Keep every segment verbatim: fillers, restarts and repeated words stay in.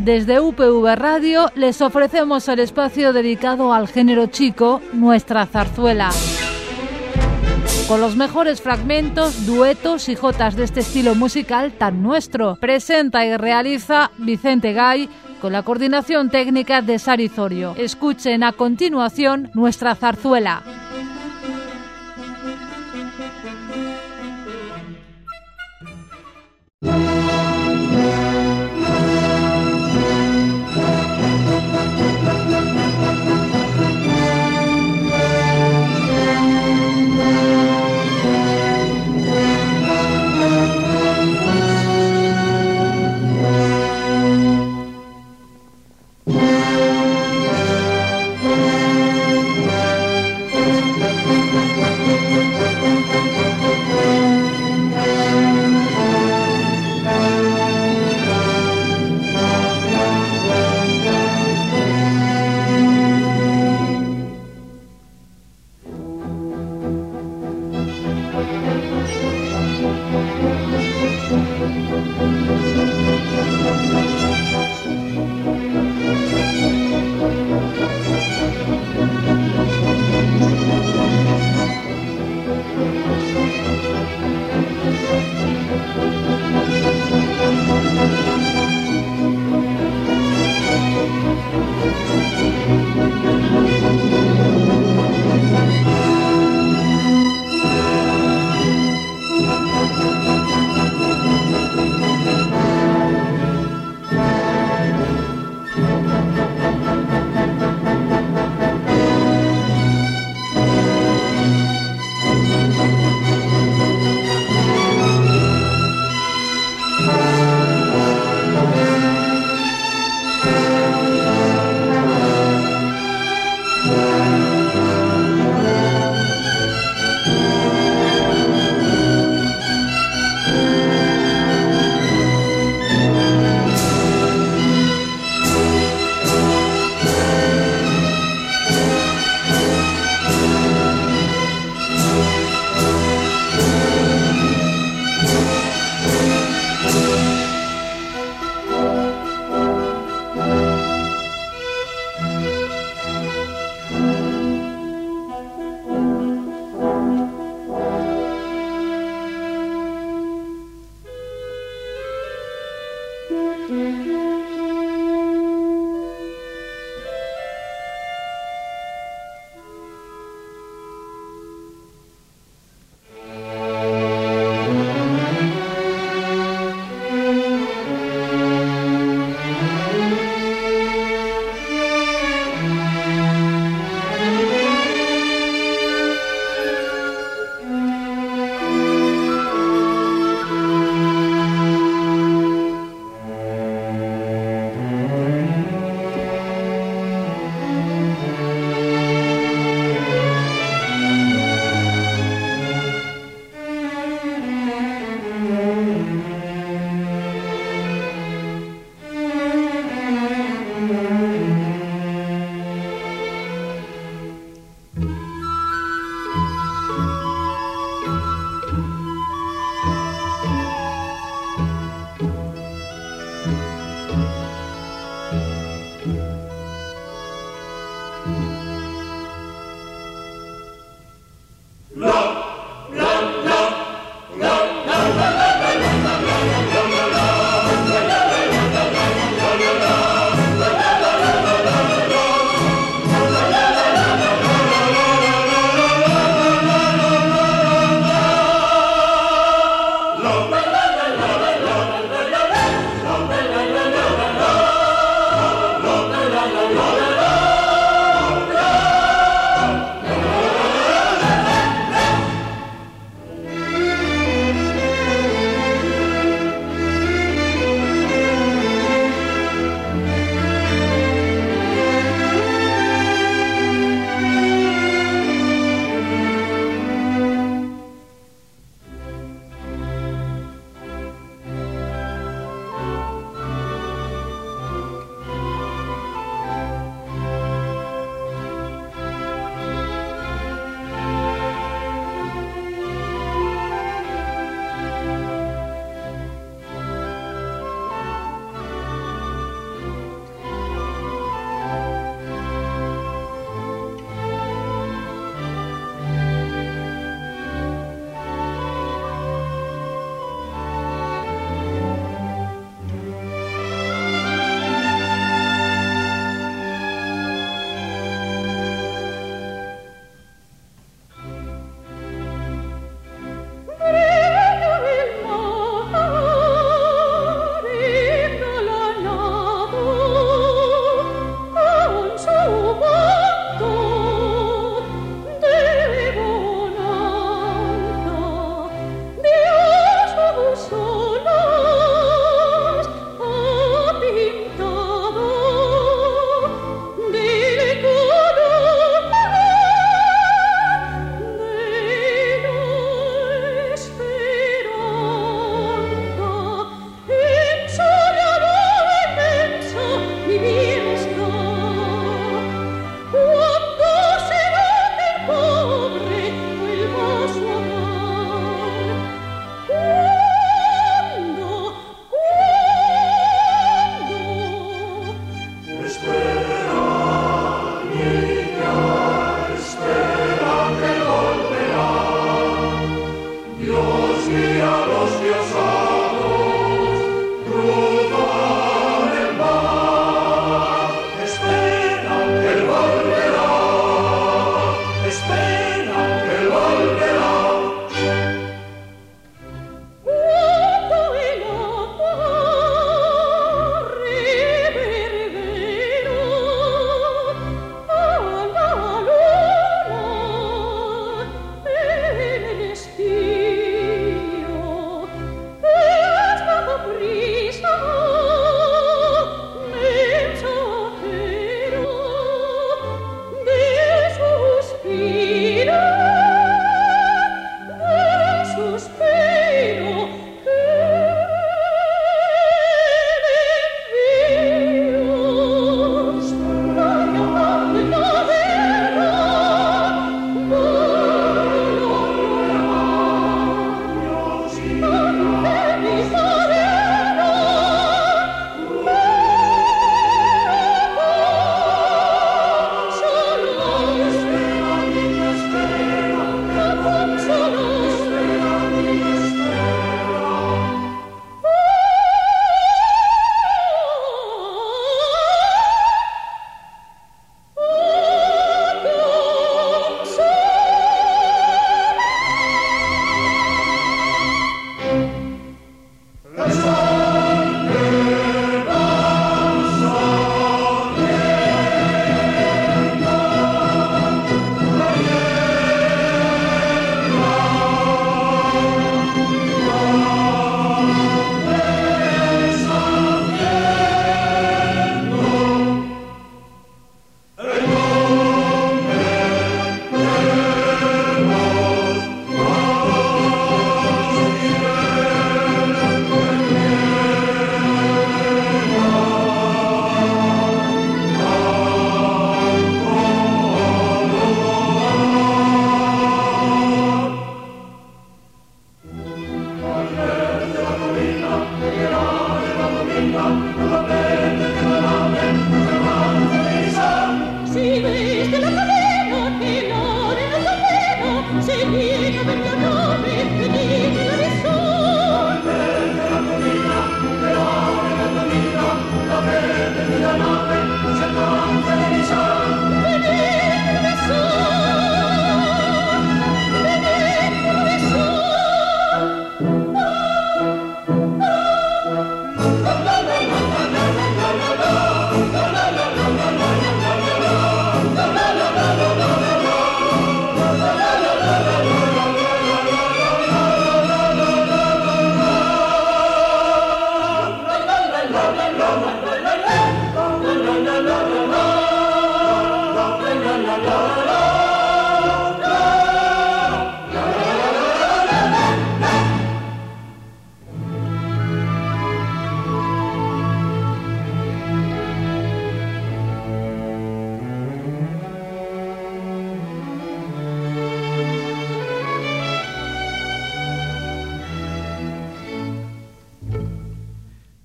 Desde U P V Radio les ofrecemos el espacio dedicado al género chico, Nuestra Zarzuela. Con los mejores fragmentos, duetos y jotas de este estilo musical tan nuestro. Presenta y realiza Vicente Gay con la coordinación técnica de Sari Zorio. Escuchen a continuación Nuestra Zarzuela.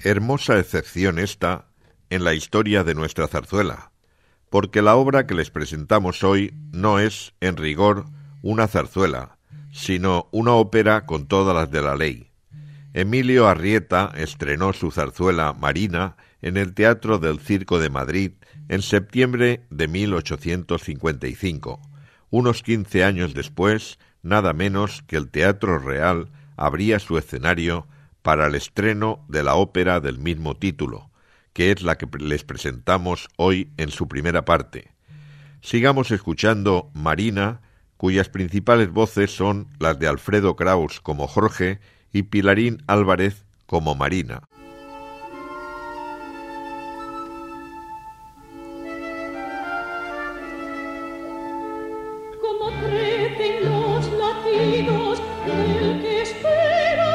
Hermosa excepción esta en la historia de nuestra zarzuela, porque la obra que les presentamos hoy no es, en rigor, una zarzuela, sino una ópera con todas las de la ley. Emilio Arrieta estrenó su zarzuela Marina en el Teatro del Circo de Madrid en septiembre de mil ochocientos cincuenta y cinco. Unos quince años después, nada menos que el Teatro Real abría su escenario para el estreno de la ópera del mismo título, que es la que les presentamos hoy en su primera parte. Sigamos escuchando Marina, cuyas principales voces son las de Alfredo Kraus como Jorge y Pilarín Álvarez como Marina. Como crecen los latidos del que espera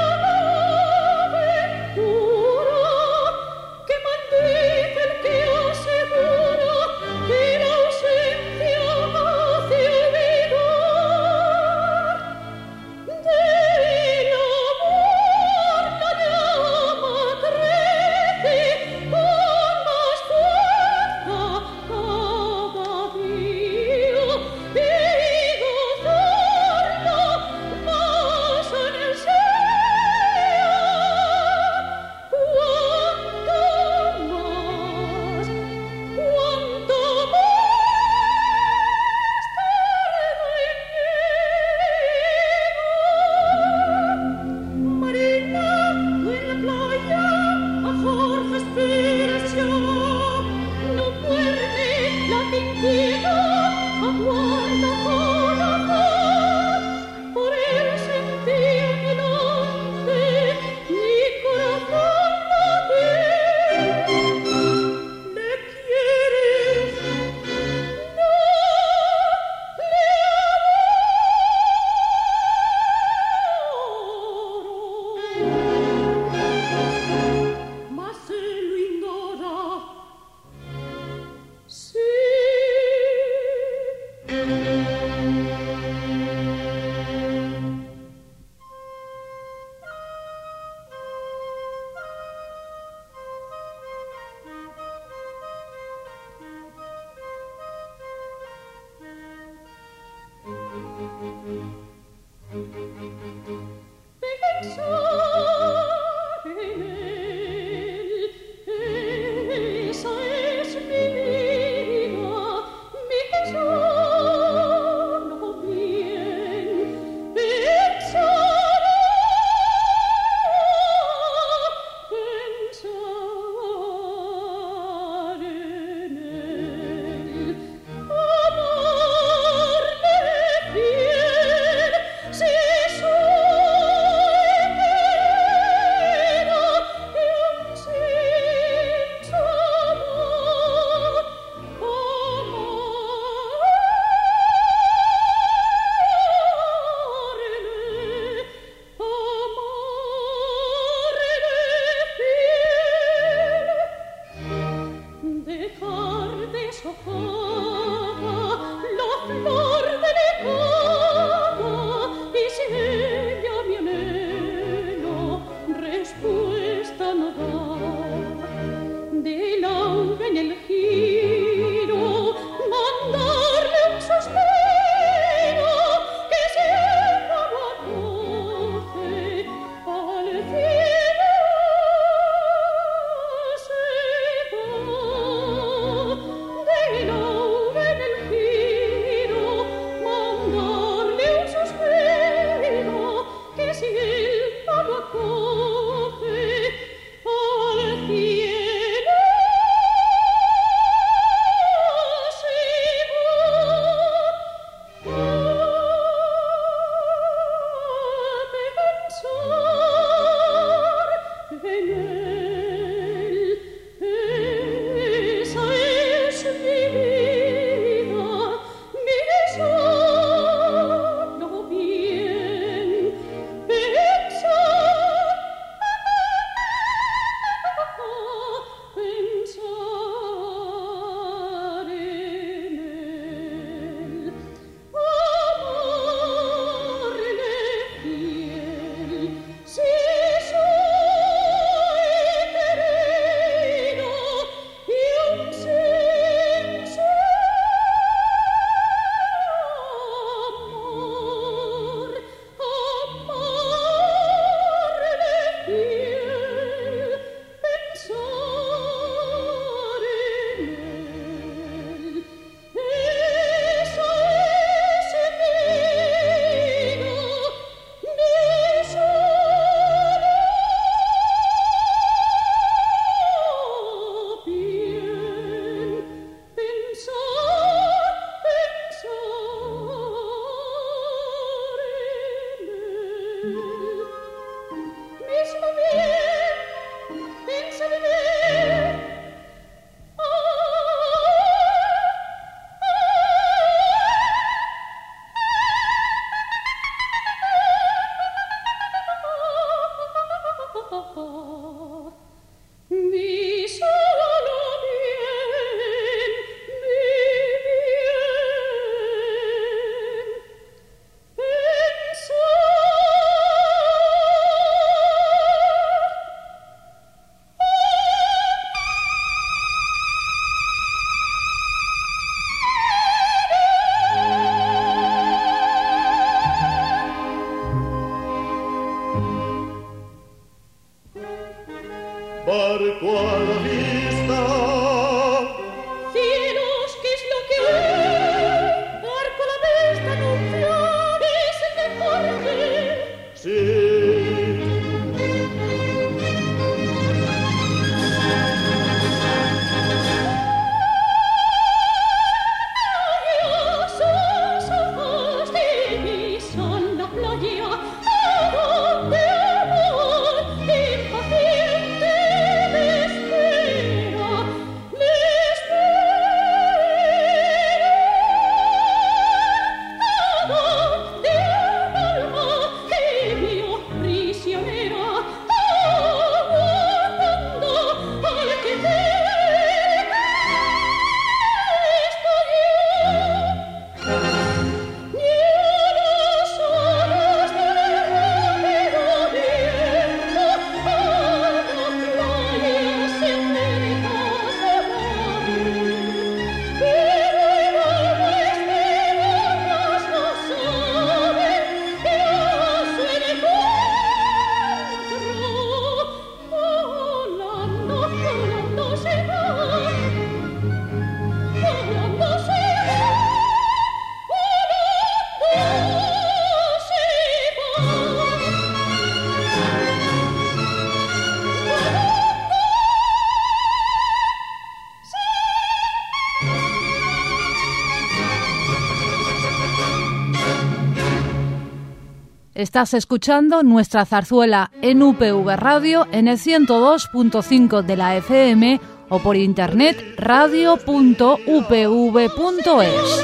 Estás escuchando nuestra zarzuela en U P V Radio en el ciento dos punto cinco de la F M o por internet radio punto u p v punto es.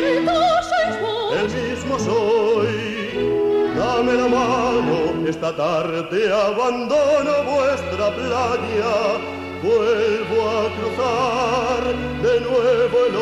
El mismo soy, dame la mano, esta tarde abandono vuestra playa, vuelvo a cruzar de nuevo el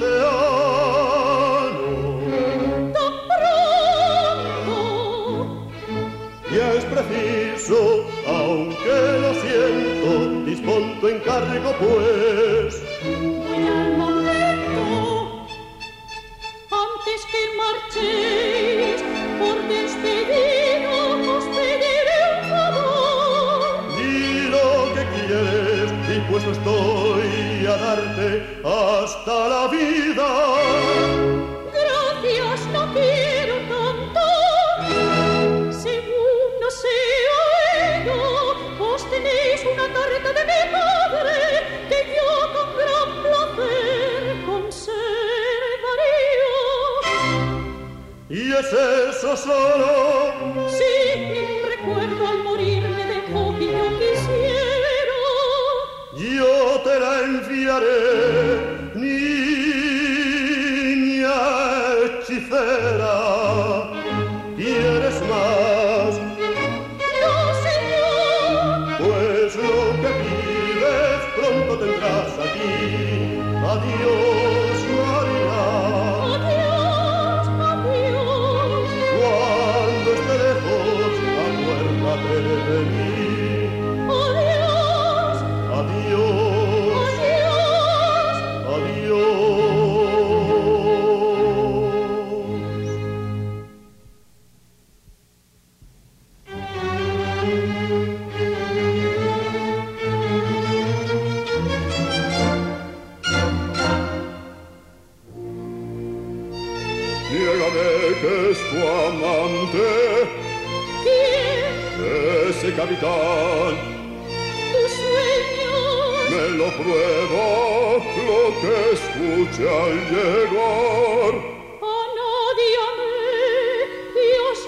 océano. ¡Tan pronto! Y es preciso, aunque lo siento, dispón tu encargo pues. Voy al momento, antes que marchéis, por despedido os pediré un favor. Di lo que quieres, dispuesto estoy a darte hasta la vida. Gracias, no quiero tanto. Según no sea ello, os tenéis una carta de mi padre que yo con gran placer conservaría. Y es eso solo. Sí, un recuerdo al morir me dejó que yo quisiera. Yo te la enviaré, niña hechicera. ¿Quieres más? No, señor. Pues lo que pides pronto tendrás aquí. Adiós, María. Adiós, adiós. Cuando esté lejos, acuérdate de mí. Adiós, Adiós, adiós. adiós. Niégame que es tu amante, ¿Quién? ese capitán. Tus sueños. Me lo pruebo lo que escuché al llegar. A nadie amé, Dios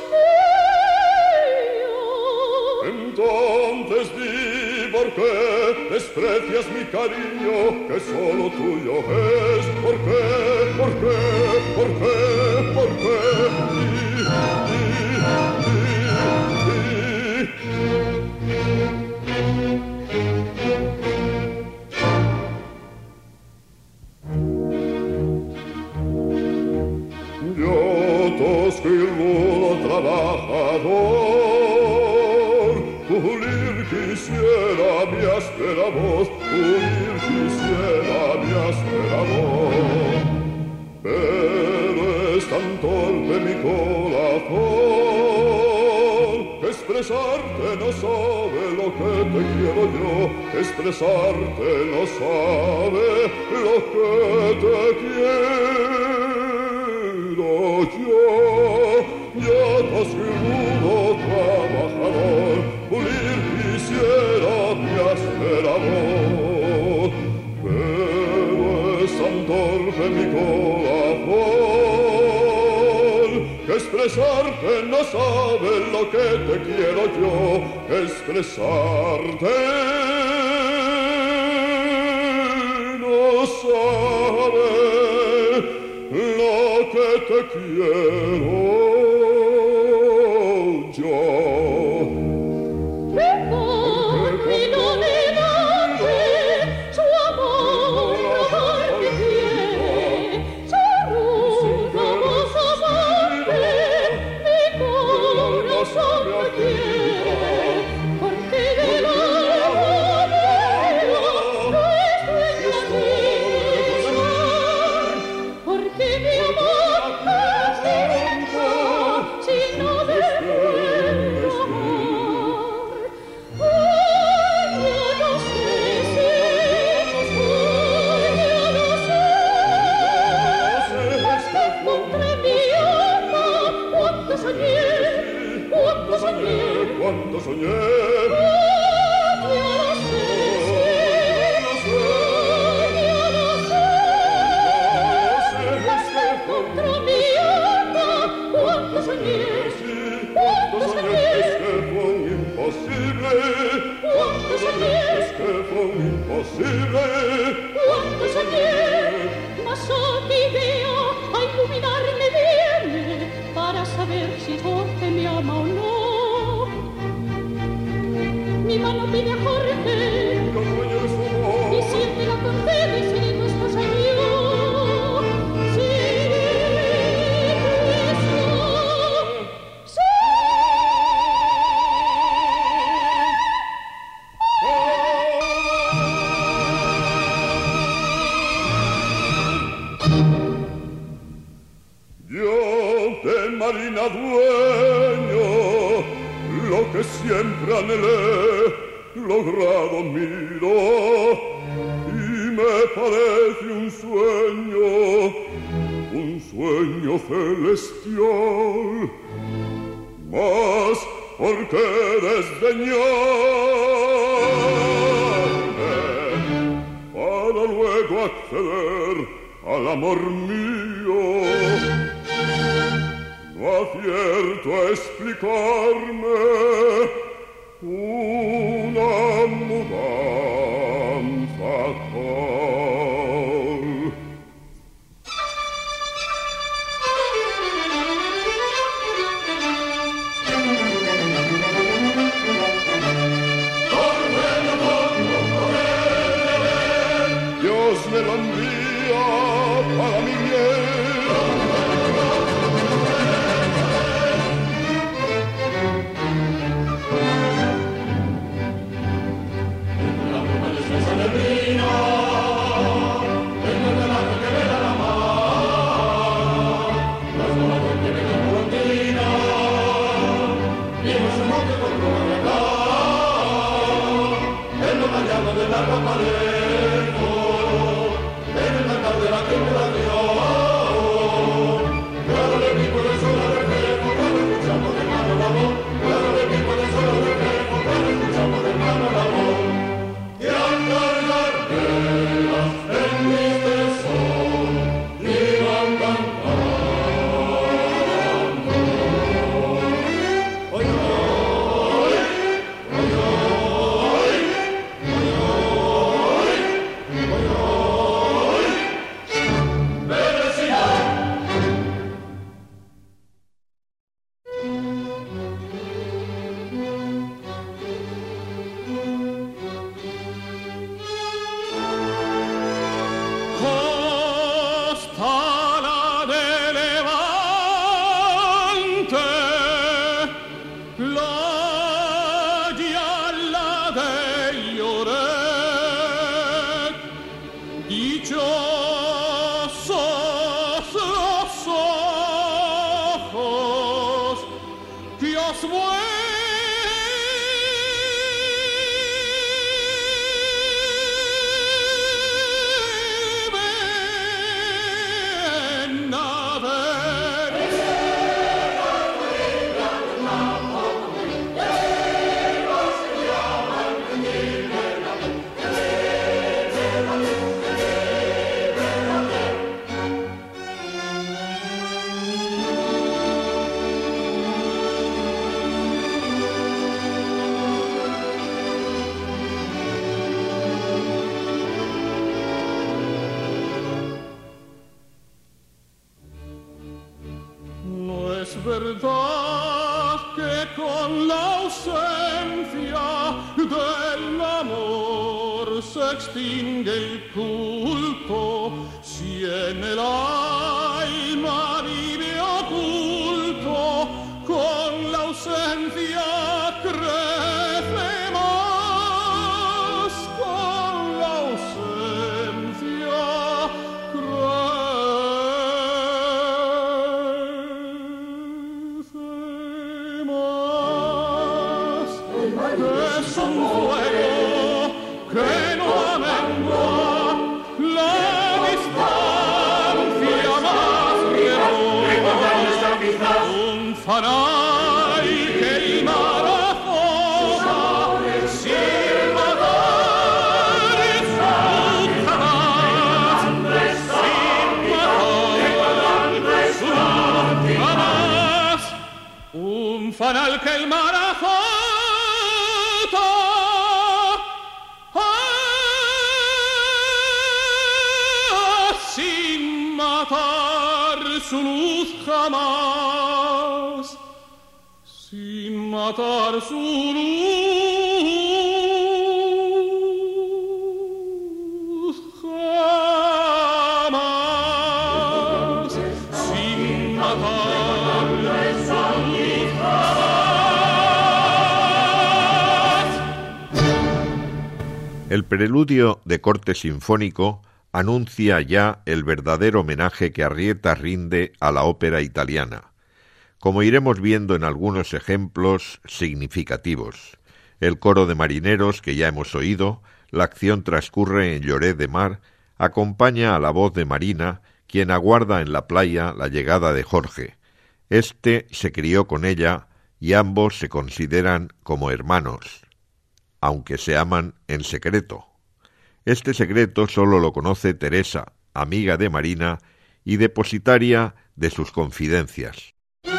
mío. Entonces di por qué desprecias mi cariño que solo tuyo es. ¿Por qué? ¿Por qué? ¿Por qué? ¿Por qué? Di, di, di, di. Yo tosco y rudo trabajador, pulir quisiera mi áspera voz, pulir quisiera mi áspera voz. Pero es tan torpe mi corazón, que expresarte no sabe lo que te quiero yo, expresarte no sabe lo que te quiero yo. Yo tosco y rudo trabajador, pulir quisiera mi áspera voz, pero es tan torpe mi corazón, que expresarte no sabe lo que te quiero yo, expresarte no sabe lo que te quiero yo. Mejor mi no delante, su amor amarte quiere, su ruda voz amante, mi corazón me quiere, porque del amor mío no es dueño ni es porque mi amor es pide a Jorge, y si él me la concede, seré tu esposa yo. Sí, Cristo, sí. Yo de Marina dueño, lo que siempre anhelé, logrado miro, y me parece un sueño, un sueño celestial. Mas, ¿por qué desdeñarme para luego acceder al amor mío? No acierto a explicarme una mudanza tal. Dios me lo envía para mi bien. verdad que con la ausencia del amor se extingue el culto, si en el alma vive oculto, con la ausencia crece más, con la ausencia crece más. Es un fuego que no amengua la distancia más remota, un fanal que ilumina sin matar jamás, sin matar jamás, un fanal que el mar azota sin matar su luz jamás, sin matar su luz El preludio de corte sinfónico anuncia ya el verdadero homenaje que Arrieta rinde a la ópera italiana, como iremos viendo en algunos ejemplos significativos. El coro de marineros que ya hemos oído, la acción transcurre en Lloret de Mar, acompaña a la voz de Marina, quien aguarda en la playa la llegada de Jorge. Este se crió con ella y ambos se consideran como hermanos, aunque se aman en secreto. Este secreto solo lo conoce Teresa, amiga de Marina y depositaria de sus confidencias.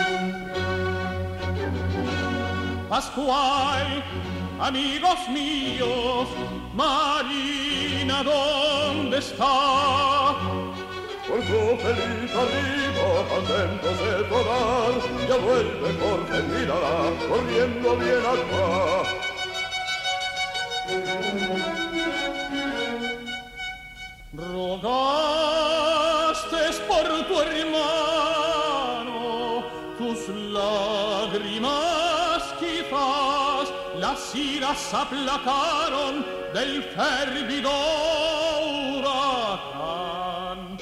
Pascual, amigos míos, Marina, ¿dónde está? Por su feliz arribo, contentos de tocar, ya vuelve Jorge, mírala, corriendo bien acá. Rogaste por tu hermano, tus lágrimas quizás las iras aplacaron del férvido huracán.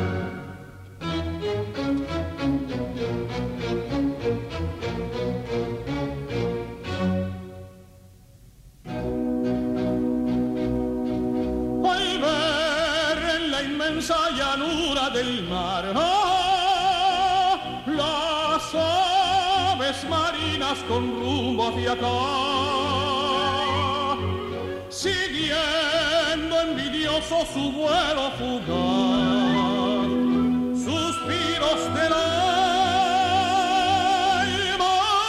Al ver en la inmensa llanura del mar, ah, las aves marinas con rumbo hacia acá, siguiendo envidioso su vuelo fugaz, suspiros del alma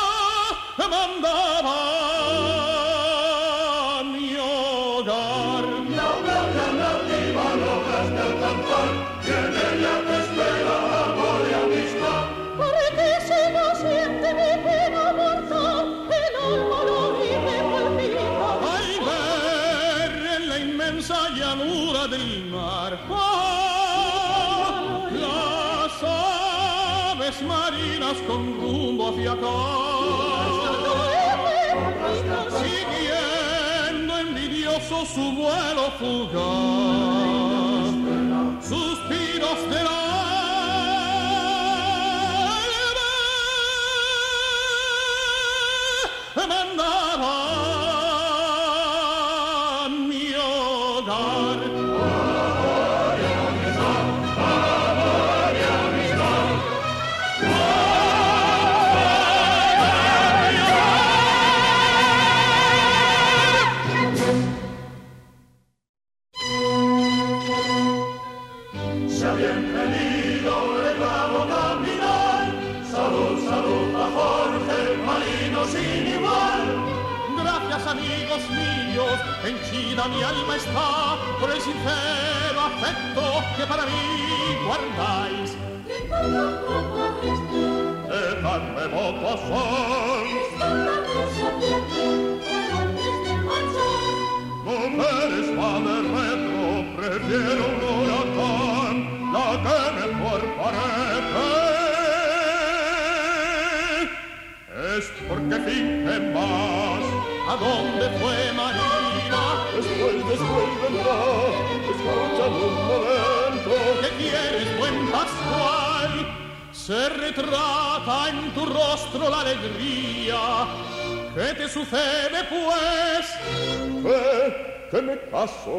mandaban mi hogar. La playa nativa logras del cantar, y en ella te espera amor y amistad. Porque si no siente mi pena mortal, el alma lo vive palpita. Al ver en la inmensa llanura del mar, ah, las aves marinas con rumbo hacia acá, siguiendo envidioso su vuelo fugaz, suspiros del alma mandaban mi hogar. Sea bienvenido el bravo capitán, salud, salud a Jorge, marino sin igual. Gracias, amigos míos, henchida mi alma está por el sincero afecto que para mí guardáis. Dejadme votos son, mujeres va de retro, prefiero un huracán, la que mejor parece. Es porque finge más. ¿A dónde fue Marina? Después, después vendrá, escucha un momento. ¿Qué quieres, buen Pascual? Se retrata en tu rostro la alegría. ¿Qué te sucede, pues? Que, que me caso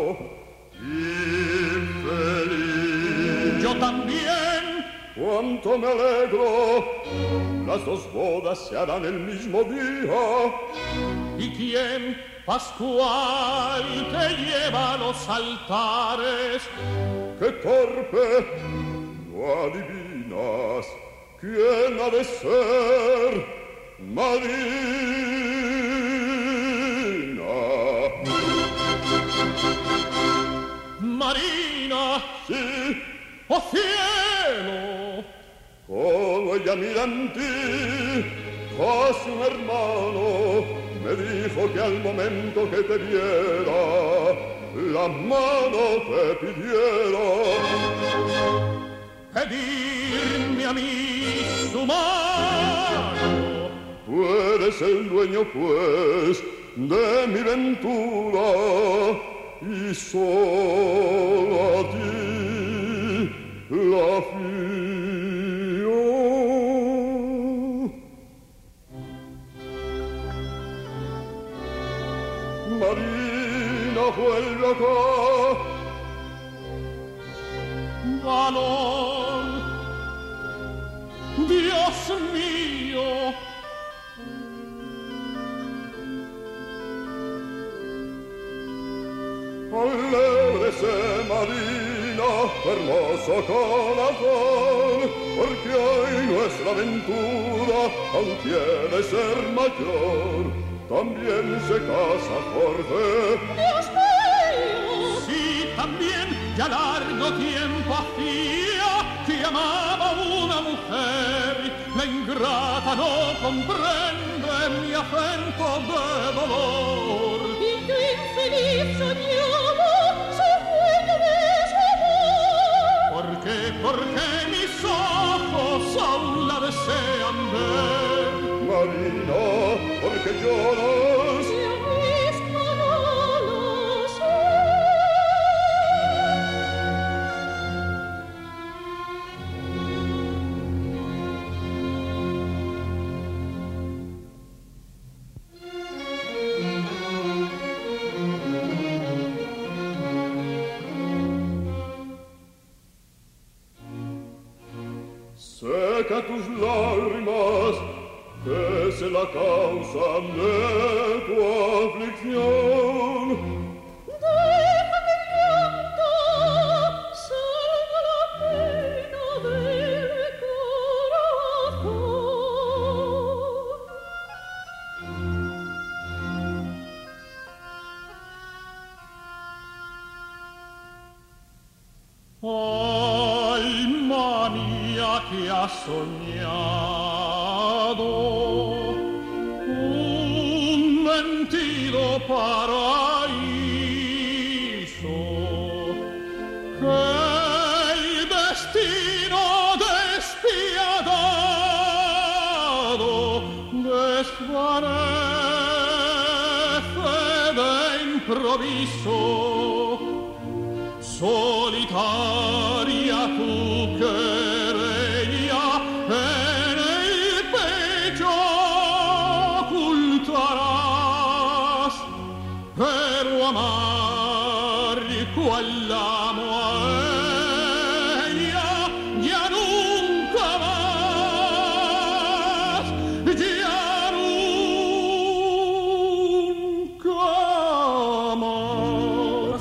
infeliz. Yo también. Cuánto me alegro, las dos bodas se harán el mismo día. ¿Y quién, Pascual, te lleva a los altares? ¡Qué torpe! No adivinas quién ha de ser Marina. Marina. Sí, ¡Oh cielo! como ella mira en ti, casi un hermano, me dijo que al momento que te viera, la mano te pidiera. Pedirme a mí su mano. Tú eres el dueño, pues, de mi ventura, y solo a ti la fío. Marina, vuelve acá. Valor, Dios mío, alégrese Marina, hermoso corazón, porque hoy nuestra aventura aún quiere ser mayor. También se casa Jorge. Dios mío. sí, también ya largo tiempo hacía que amaba una mujer. La ingrata no comprende mi acento de dolor. Y que infeliz soñaba su sueño de su amor. ¿Por qué? Porque mis ojos aún la desean ver. Marina, porque lloras. Yo misma no lo sé. Seca tus lágrimas, que es la causa de tu aflicción. Deja que el llanto salga la pena del corazón. Ay, manía que has soñado un mentido paraíso que el destino despiadado desvanece de improviso. Solitaria tu querella en el pecho ocultarás, pero amar cual amo a ella ya nunca más, ya nunca más.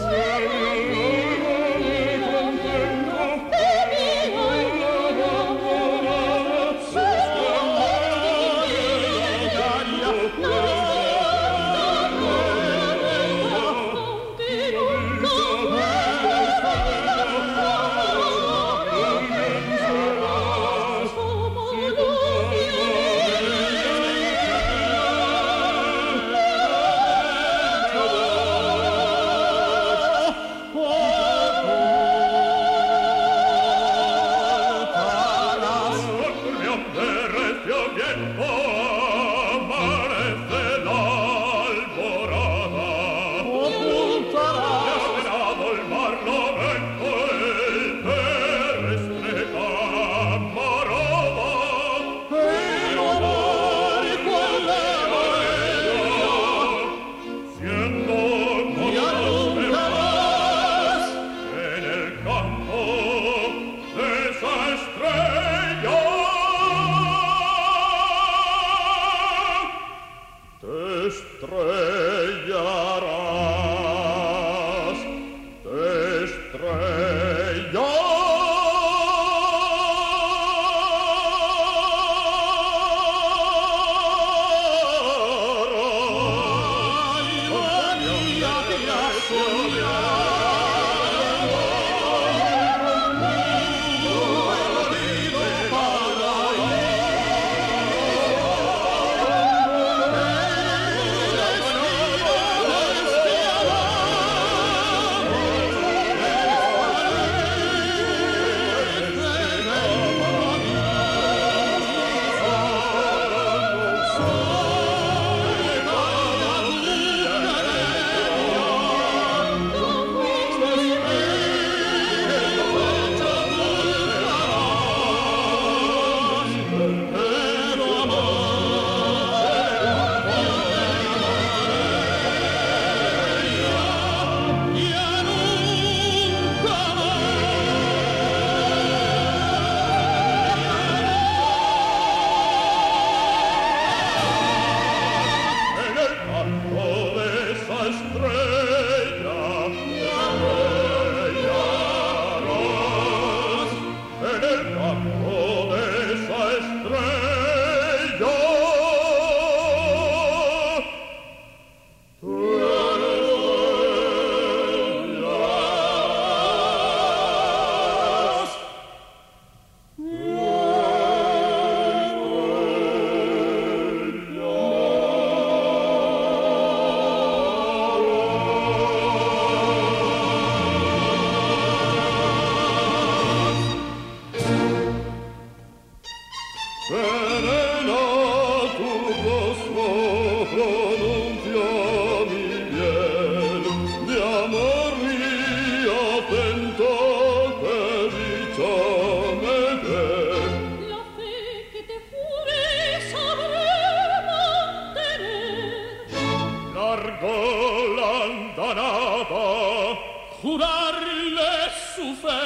serena tu rostro pronuncia mi bien, de amor mi atento que dicha me dé. La fe que te jure sabré mantener. Largo la andanada, jurarle su fe,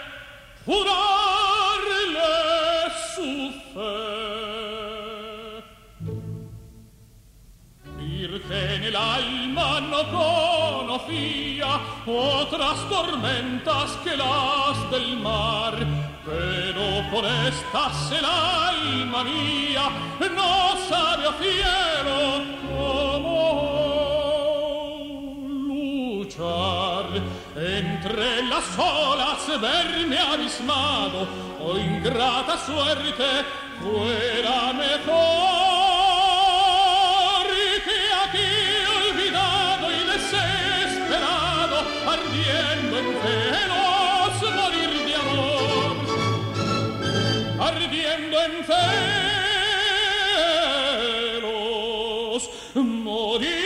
jurarle su fe. Virgen el alma no conocía otras tormentas que las del mar, pero con estas el alma mía no sabe a cielo cómo luchar. Entre las olas verme abismado, oh ingrata suerte, fuera mejor que aquí olvidado y desesperado, ardiendo en celos, morir de amor, ardiendo en celos, morir.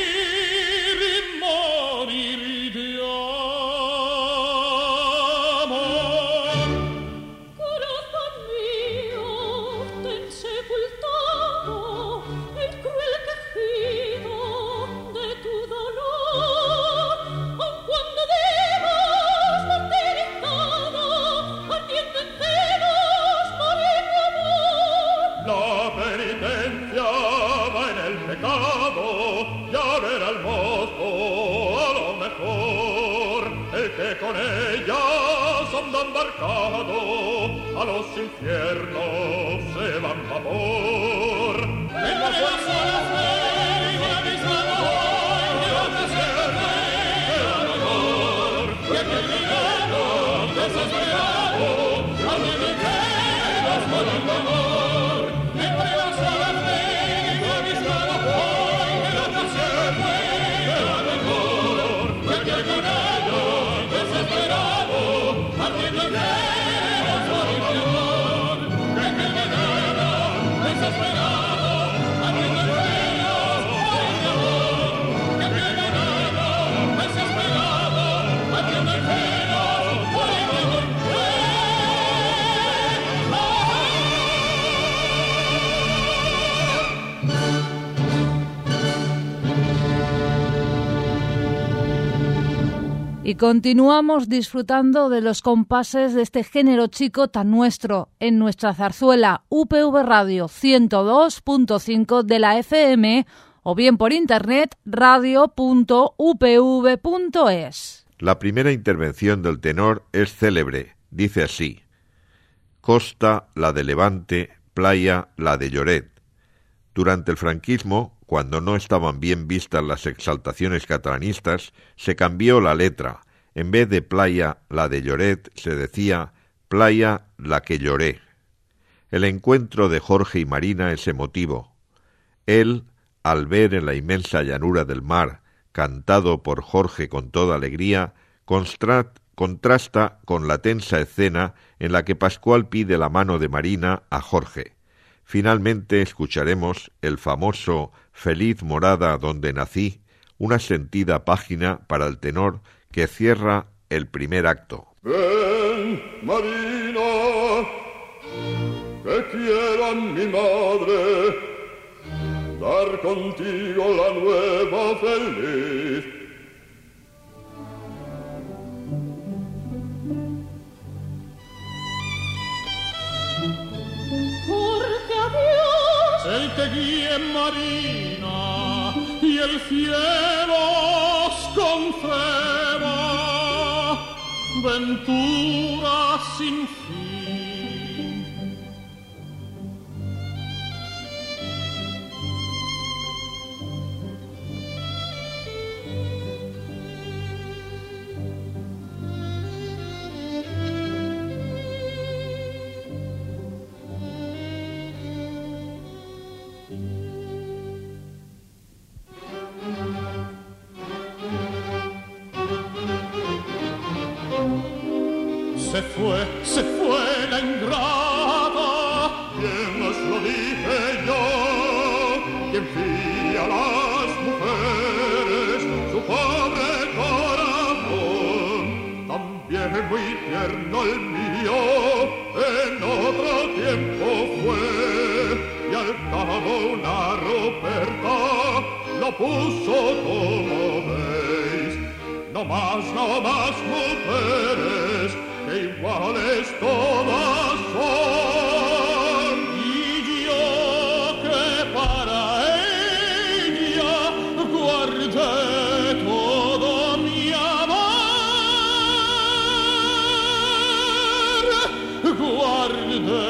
Con ellas anda embarcado, a los infiernos se va en vapor. En la fuerza de la fe y de la misma voz, y donde se refleja el amor, que aquel ligado, desesperado, al menos morir de amor. Entre la sola fe y de la misma voz, y donde se refleja el amor, que aquel ligado, desesperado, ardiendo en celos, morir de amor. Que aquel ligado, desesperado, ardiendo en celos, morir de amor. Que aquel ligado, desesperado, ardiendo en celos, morir de amor. Y continuamos disfrutando de los compases de este género chico tan nuestro en nuestra zarzuela U P V Radio ciento dos punto cinco de la F M o bien por internet radio punto u p v punto es. La primera intervención del tenor es célebre, dice así: Costa, la de Levante, playa, la de Lloret. Durante el franquismo, cuando no estaban bien vistas las exaltaciones catalanistas, se cambió la letra. En vez de playa, la de Lloret, se decía playa, la que lloré. El encuentro de Jorge y Marina es emotivo. Él, al ver en la inmensa llanura del mar, cantado por Jorge con toda alegría, constra- contrasta con la tensa escena en la que Pascual pide la mano de Marina a Jorge. Finalmente escucharemos el famoso Feliz morada donde nací, una sentida página para el tenor que cierra el primer acto. Ven, Marina, que quiero a mi madre dar contigo la nueva feliz. Jorge, adiós. El te guíe, Marina, y el cielo os conceda ventura sin fin. Se fue, se fue la ingrata, ¿quién nos lo quien fía a las mujeres su pobre corazón. También muy tierno el mío en otro tiempo fue, y al cabo una Ruperta lo puso como veis. No más, no más mujeres, que iguales todas son. Y yo que para ella guardé todo mi amor, guardé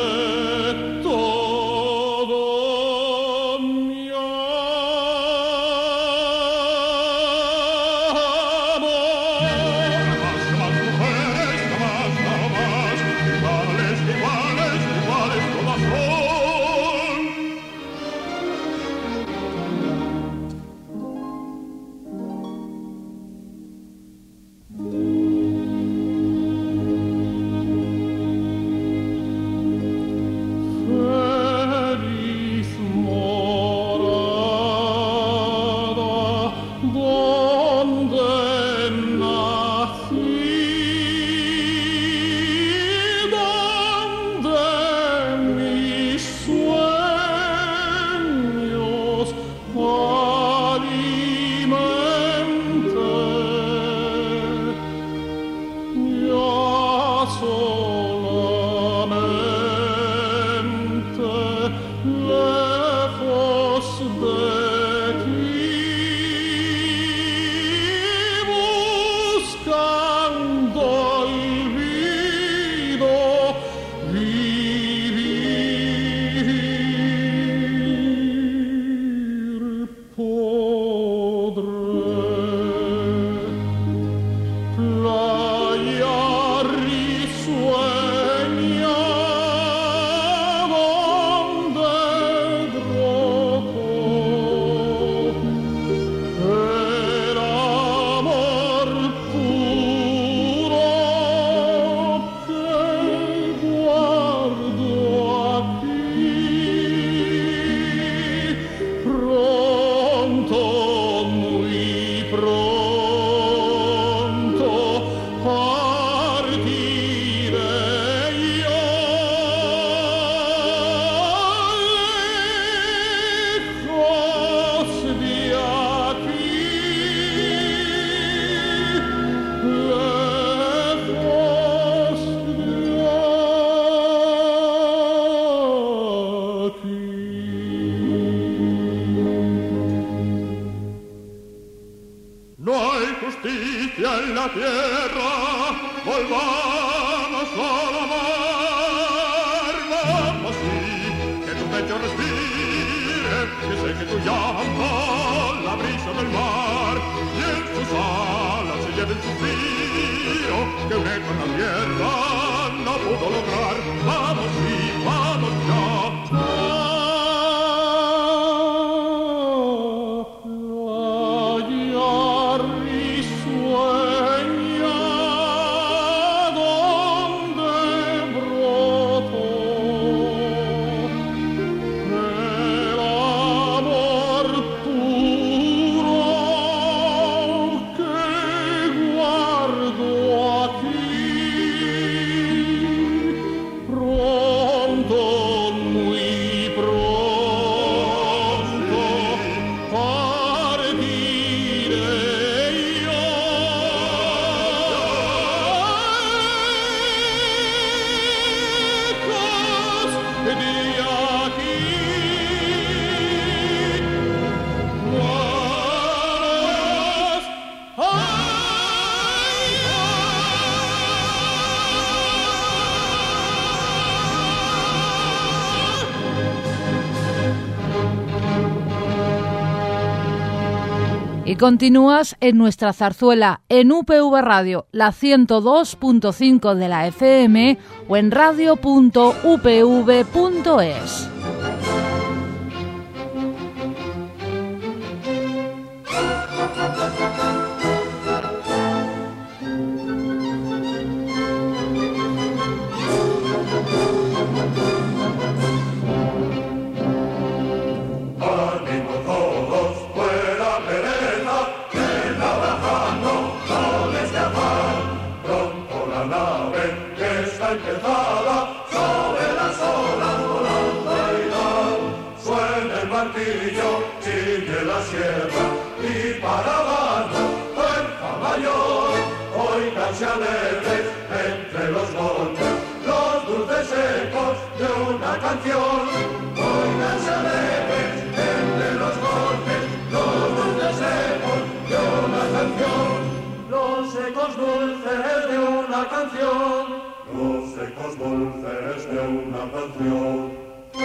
Y continúas en nuestra zarzuela en U P V Radio, la ciento dos punto cinco de la F M o en radio punto u p v punto es. Ánimo, martillo ciñe la sierra y para abajo fuerza mayor. Oíganse alegres entre los golpes los dulces ecos de una canción. Oíganse alegres entre los golpes los dulces ecos de una canción. Los ecos dulces de una canción. Los ecos dulces de una canción.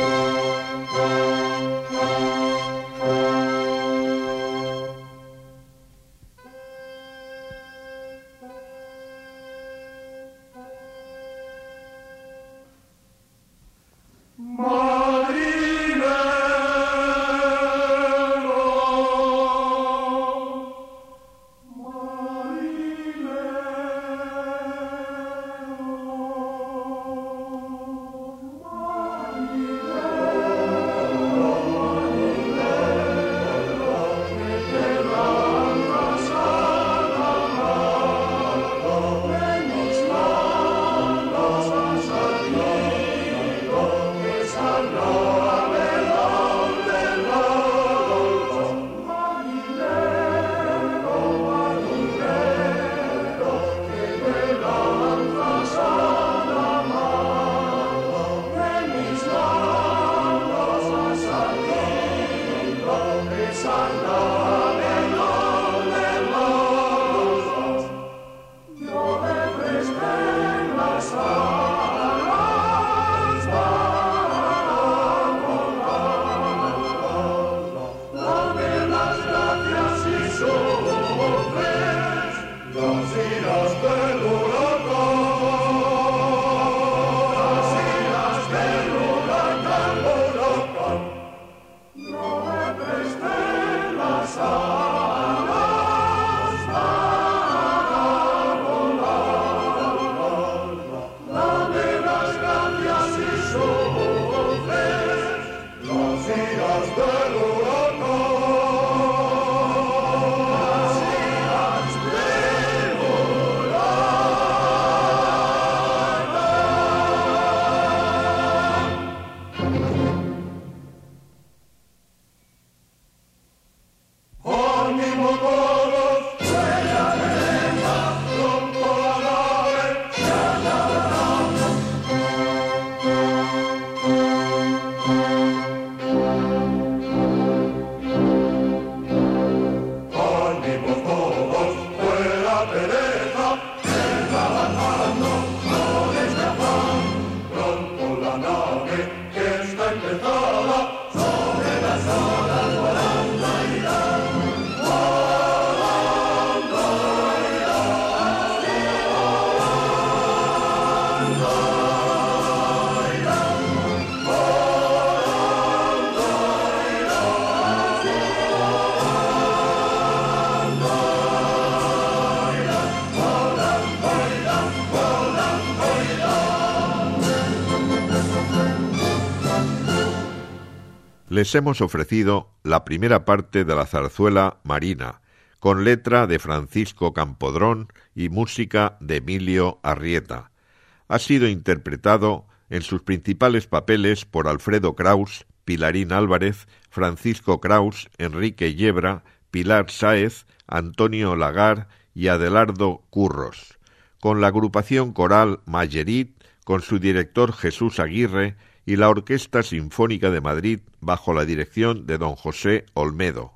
Les hemos ofrecido la primera parte de la zarzuela Marina, con letra de Francisco Campodrón y música de Emilio Arrieta. Ha sido interpretado en sus principales papeles por Alfredo Kraus, Pilarín Álvarez, Francisco Kraus, Enrique Yebra, Pilar Sáez, Antonio Lagar y Adelardo Curros, con la agrupación coral Mayerit, con su director Jesús Aguirre, y la Orquesta Sinfónica de Madrid bajo la dirección de don José Olmedo.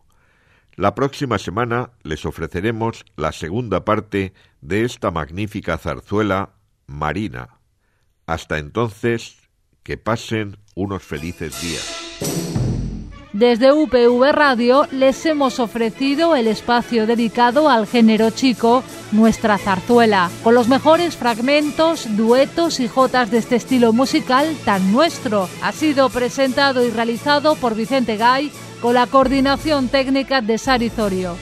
La próxima semana les ofreceremos la segunda parte de esta magnífica zarzuela Marina. Hasta entonces, que pasen unos felices días. Desde U P V Radio les hemos ofrecido el espacio dedicado al género chico, Nuestra Zarzuela, con los mejores fragmentos, duetos y jotas de este estilo musical tan nuestro. Ha sido presentado y realizado por Vicente Gay, con la coordinación técnica de Sari Zorio.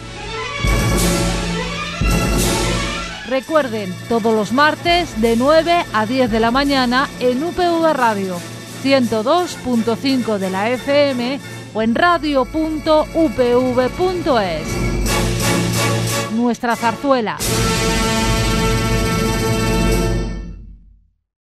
Recuerden, todos los martes de nueve a diez de la mañana en U P V Radio, ciento dos punto cinco de la F M o en radio punto u p v punto es. Nuestra Zarzuela.